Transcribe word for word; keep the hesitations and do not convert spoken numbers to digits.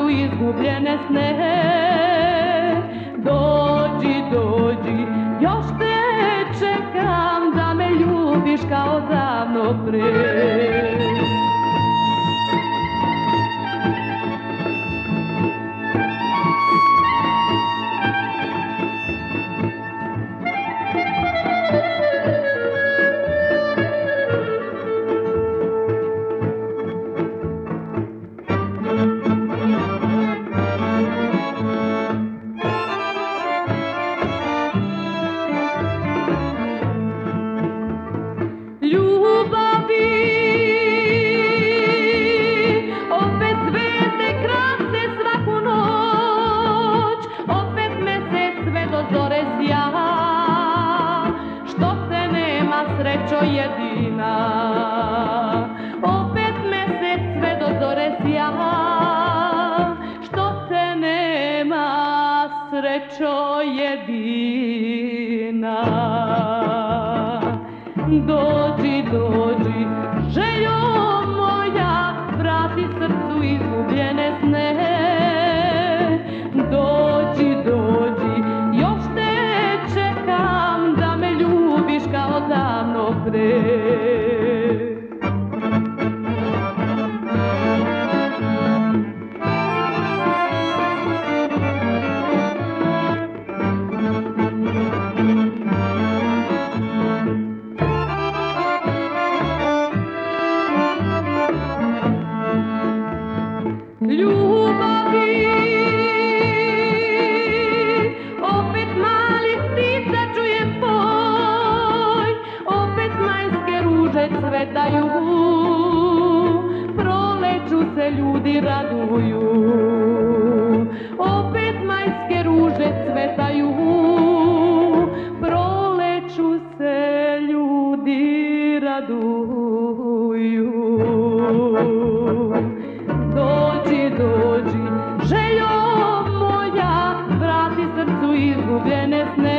srcu izgubljene sne. Dođi, dođi, još te čekam da me ljubiš kao davno pre. Srećo jedina, opet mesec sve do zore sja, što te nema, srećo jedina. Dođi, dođi, željo moja, vrati srcu izgubljene sne. Dođi, dođi, još te čekam da me ljubiš kao davno pre. Ljubavi, opet mali ptica čujem poj, opet majske ruže cvetaju, proleću se ljudi raduju. Opet majske ruže cvetaju, proleću se ljudi raduju. Dođi, dođi, željo moja, vrati srcu izgubljene sne.